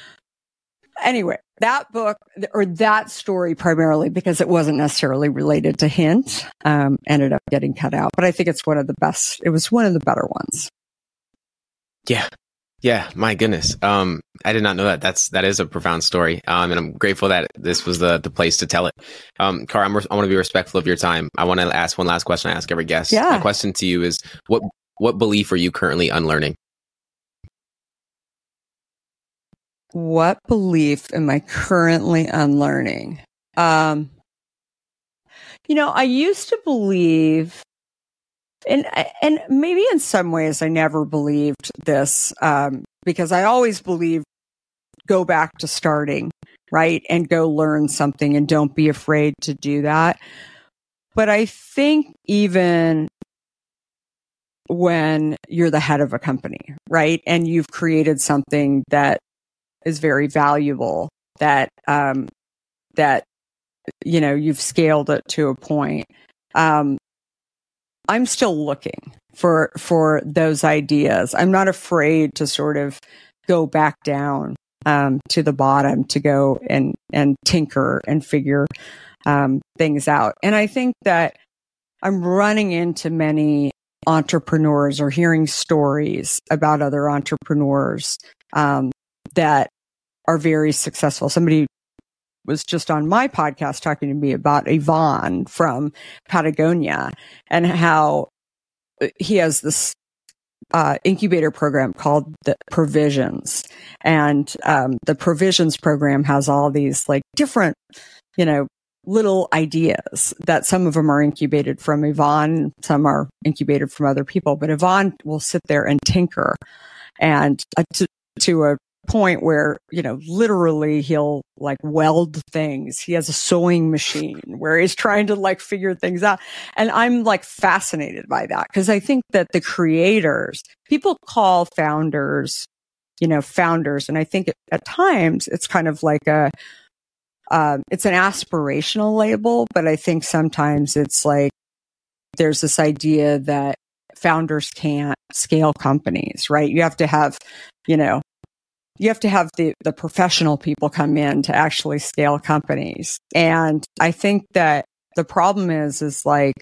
Speaker 5: anyway, that book or that story primarily, because it wasn't necessarily related to Hint, um, ended up getting cut out, but I think it's one of the best. It was one of the better ones.
Speaker 6: Yeah. Yeah, my goodness. Um, I did not know that. That's that is a profound story, um, and I'm grateful that this was the the place to tell it. Um, Cara, I'm, I want to be respectful of your time. I want to ask one last question. I ask every guest.
Speaker 5: Yeah.
Speaker 6: My question to you is: what what belief are you currently unlearning?
Speaker 5: What belief am I currently unlearning? Um, you know, I used to believe. And and maybe in some ways I never believed this um, because I always believed go back to starting, right? And go learn something and don't be afraid to do that. But I think even when you're the head of a company, right? And you've created something that is very valuable, that, um, that, you know, you've scaled it to a point. Um, I'm still looking for, for those ideas. I'm not afraid to sort of go back down, um, to the bottom to go and, and tinker and figure, um, things out. And I think that I'm running into many entrepreneurs or hearing stories about other entrepreneurs, um, that are very successful. Somebody was just on my podcast talking to me about Yvon from Patagonia and how he has this uh, incubator program called the Provisions. And um, the Provisions program has all these like different, you know, little ideas that some of them are incubated from Yvon, some are incubated from other people. But Yvon will sit there and tinker and uh, to, to a point where, you know, literally he'll like weld things. He has a sewing machine where he's trying to like figure things out. And I'm like fascinated by that because I think that the creators, people call founders, you know, founders. And I think at times it's kind of like a, um, it's an aspirational label, but I think sometimes it's like there's this idea that founders can't scale companies, right? You have to have, you know, You have to have the, the professional people come in to actually scale companies. And I think that the problem is, is like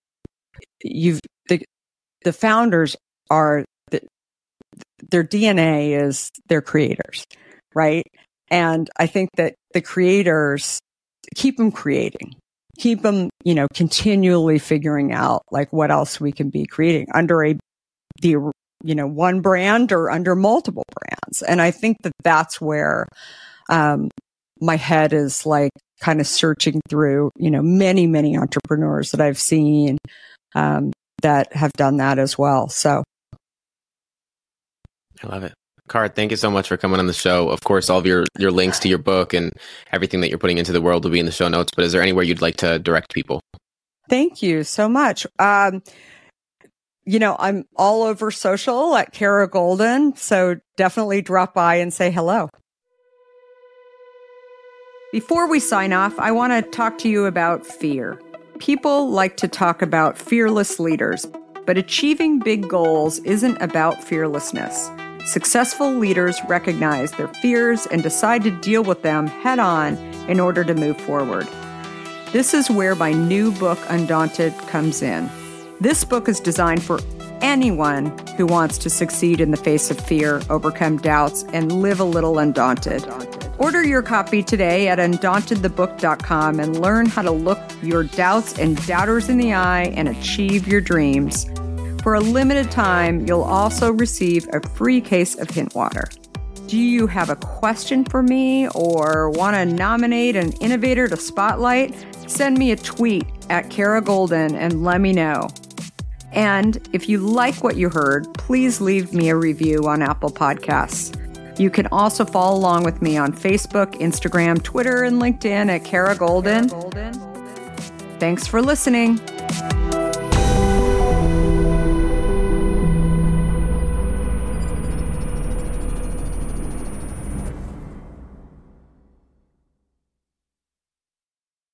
Speaker 5: you've, the, the founders are, the, their D N A is they're creators, right? And I think that the creators keep them creating, keep them, you know, continually figuring out like what else we can be creating under a, the, you know, one brand or under multiple brands. And I think that that's where, um, my head is like kind of searching through, you know, many, many entrepreneurs that I've seen, um, that have done that as well. So.
Speaker 6: I love it. Cara, thank you so much for coming on the show. Of course, all of your, your links to your book and everything that you're putting into the world will be in the show notes, but is there anywhere you'd like to direct people?
Speaker 5: Thank you so much. Um, You know, I'm all over social at Cara Golden, so definitely drop by and say hello. Before we sign off, I want to talk to you about fear. People like to talk about fearless leaders, but achieving big goals isn't about fearlessness. Successful leaders recognize their fears and decide to deal with them head on in order to move forward. This is where my new book, Undaunted, comes in. This book is designed for anyone who wants to succeed in the face of fear, overcome doubts, and live a little undaunted. Order your copy today at undaunted the book dot com and learn how to look your doubts and doubters in the eye and achieve your dreams. For a limited time, you'll also receive a free case of Hint Water. Do you have a question for me or want to nominate an innovator to spotlight? Send me a tweet at Cara Golden and let me know. And if you like what you heard, please leave me a review on Apple Podcasts. You can also follow along with me on Facebook, Instagram, Twitter, and LinkedIn at Cara Golden. Thanks for listening.